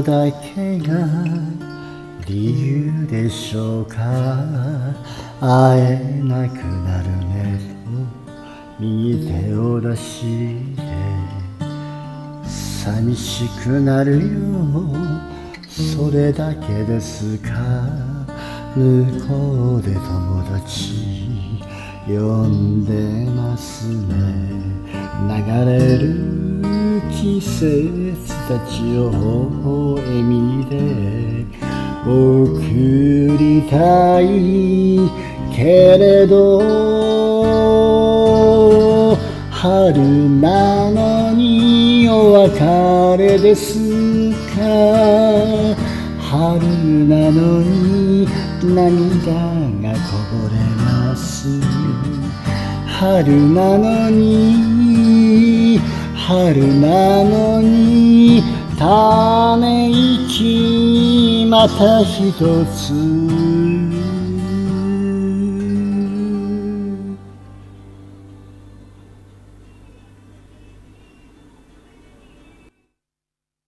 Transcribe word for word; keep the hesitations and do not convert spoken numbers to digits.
だけが理由でしょうか。会えなくなるねと右手を出して寂しくなるよ、それだけですか。向こうで友達呼んでますね。流れる季節たちを微笑みで送りたいけれど、春なのにお別れですか。春なのに涙がこぼれます。春なのに春なのにため息また一つ